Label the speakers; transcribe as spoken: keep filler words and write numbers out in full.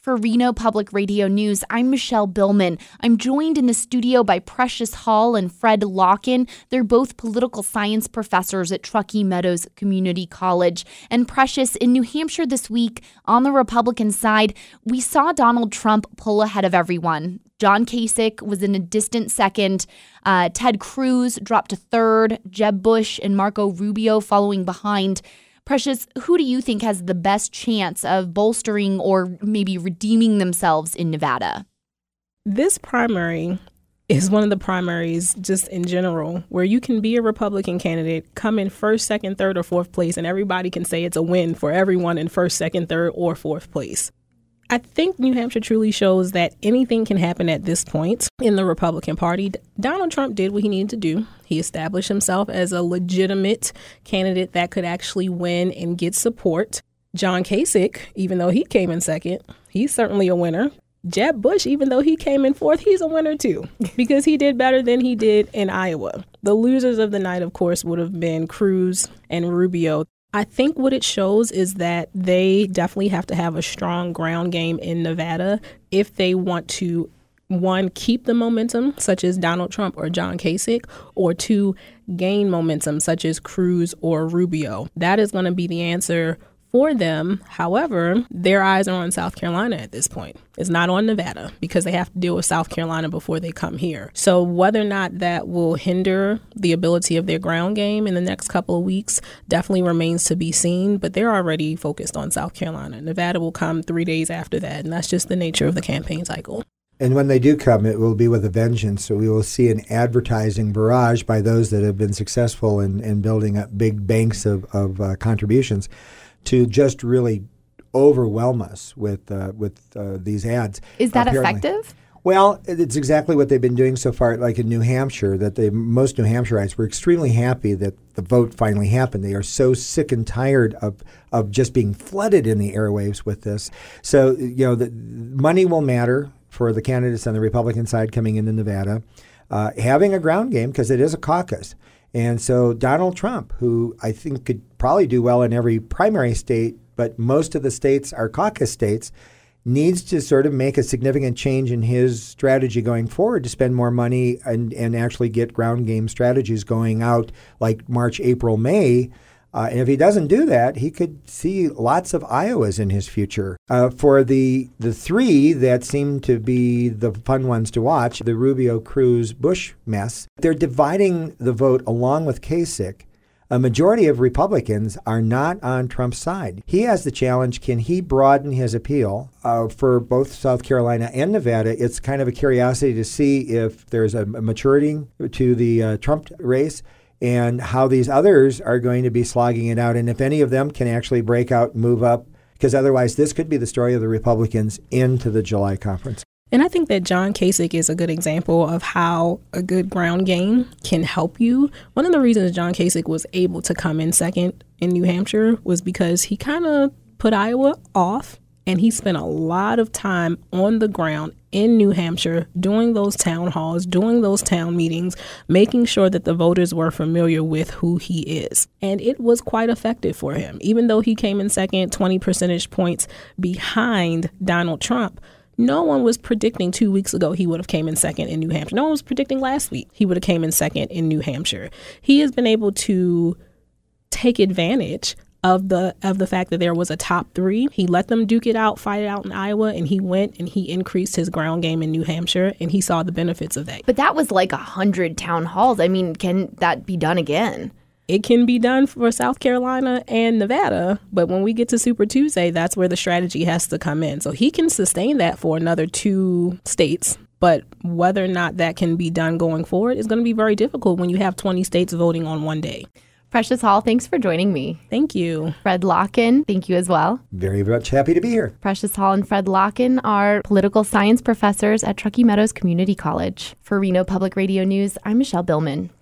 Speaker 1: For Reno Public Radio News, I'm Michelle Billman. I'm joined in the studio by Precious Hall and Fred Locken. They're both political science professors at Truckee Meadows Community College. And Precious, in New Hampshire this week, on the Republican side, we saw Donald Trump pull ahead of everyone. John Kasich was in a distant second. Uh, Ted Cruz dropped to third. Jeb Bush and Marco Rubio following behind. Precious, who do you think has the best chance of bolstering or maybe redeeming themselves in Nevada?
Speaker 2: This primary is one of the primaries just in general where you can be a Republican candidate, come in first, second, third, or fourth place, and everybody can say it's a win for everyone in first, second, third, or fourth place. I think New Hampshire truly shows that anything can happen at this point in the Republican Party. Donald Trump did what he needed to do. He established himself as a legitimate candidate that could actually win and get support. John Kasich, even though he came in second, he's certainly a winner. Jeb Bush, even though he came in fourth, he's a winner too, because he did better than he did in Iowa. The losers of the night, of course, would have been Cruz and Rubio. I think what it shows is that they definitely have to have a strong ground game in Nevada if they want to, one, keep the momentum, such as Donald Trump or John Kasich, or two, gain momentum, such as Cruz or Rubio. That is going to be the answer for them. However, their eyes are on South Carolina at this point. It's not on Nevada because they have to deal with South Carolina before they come here. So whether or not that will hinder the ability of their ground game in the next couple of weeks definitely remains to be seen, but they're already focused on South Carolina. Nevada will come three days after that, and that's just the nature of the campaign cycle.
Speaker 3: And when they do come, it will be with a vengeance. So we will see an advertising barrage by those that have been successful in, in building up big banks of, of uh, contributions to just really overwhelm us with uh, with uh, these ads.
Speaker 1: Is that
Speaker 3: apparently
Speaker 1: effective?
Speaker 3: Well, it's exactly what they've been doing so far, like in New Hampshire, that they, most New Hampshireites were extremely happy that the vote finally happened. They are so sick and tired of, of just being flooded in the airwaves with this. So, you know, the money will matter for the candidates on the Republican side coming into Nevada. Uh, having a ground game, because it is a caucus. And so Donald Trump, who I think could probably do well in every primary state, but most of the states are caucus states, needs to sort of make a significant change in his strategy going forward to spend more money and, and actually get ground game strategies going out like March, April, May. Uh, and if he doesn't do that, he could see lots of Iowas in his future. Uh, for the the three that seem to be the fun ones to watch, the Rubio, Cruz, Bush mess, they're dividing the vote along with Kasich. A majority of Republicans are not on Trump's side. He has the challenge, can he broaden his appeal uh, for both South Carolina and Nevada? It's kind of a curiosity to see if there's a maturity to the uh, Trump race and how these others are going to be slogging it out, and if any of them can actually break out and move up, because otherwise this could be the story of the Republicans into the July conference.
Speaker 2: And I think that John Kasich is a good example of how a good ground game can help you. One of the reasons John Kasich was able to come in second in New Hampshire was because he kind of put Iowa off, and he spent a lot of time on the ground in New Hampshire doing those town halls, doing those town meetings, making sure that the voters were familiar with who he is. And it was quite effective for him. Even though he came in second, twenty percentage points behind Donald Trump, no one was predicting two weeks ago he would have came in second in New Hampshire. No one was predicting last week he would have came in second in New Hampshire. He has been able to take advantage of the of the fact that there was a top three. He let them duke it out, fight it out in Iowa, and he went and he increased his ground game in New Hampshire, and he saw the benefits of that.
Speaker 1: But that was like a hundred town halls. I mean, can that be done again?
Speaker 2: It can be done for South Carolina and Nevada, but when we get to Super Tuesday, that's where the strategy has to come in. So he can sustain that for another two states, but whether or not that can be done going forward is going to be very difficult when you have twenty states voting on one day.
Speaker 1: Precious Hall, thanks for joining me.
Speaker 2: Thank you.
Speaker 1: Fred Locken, thank you as well.
Speaker 3: Very much happy to be here.
Speaker 1: Precious Hall and Fred Locken are political science professors at Truckee Meadows Community College. For Reno Public Radio News, I'm Michelle Billman.